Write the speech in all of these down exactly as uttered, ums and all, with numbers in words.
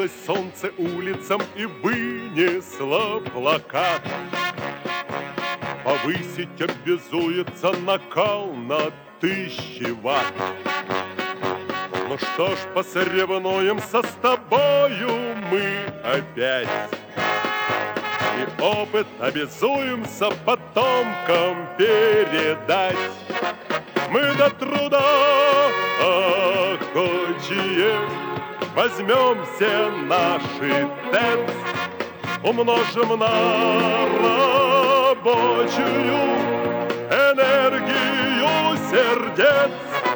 Явилось солнце улицам и вынесло плакат. Повысить обязуется накал на тысячи ватт. Ну что ж, посоревнуемся с тобою мы опять. И опыт обязуемся потомкам передать. Мы до труда охочие возьмем все наши ТЭЦ, умножим на рабочую энергию сердец.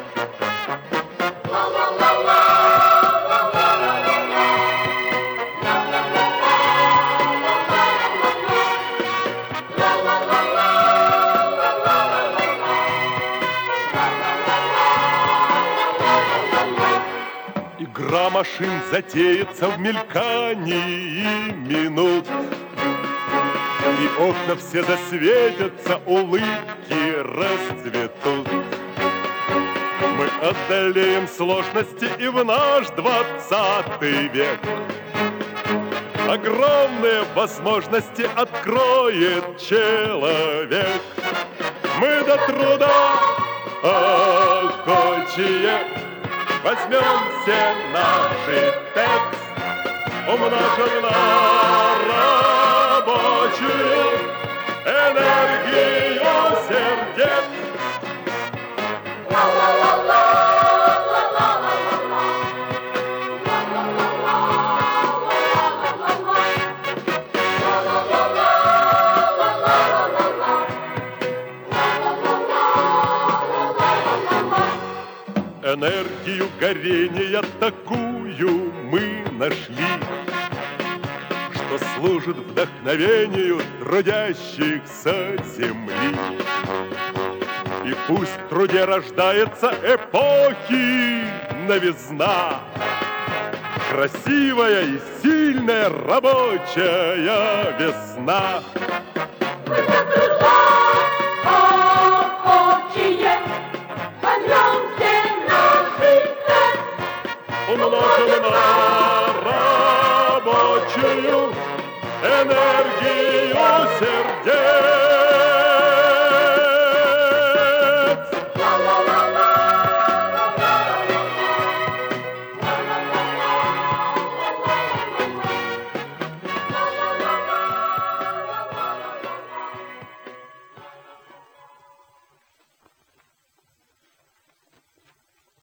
Игра машин затеется в мелькании минут, и окна все засветятся, улыбки расцветут. Мы одолеем сложности и в наш двадцатый век огромные возможности откроет человек. Мы до труда охочие возьмем все наши ТЭЦ, умножим на рабочую энергию сердец. Энергию горения такую мы нашли, что служит вдохновению трудящихся земли. И пусть в труде рождается эпохи новизна, красивая и сильная рабочая весна. Умножим на рабочую энергию сердец.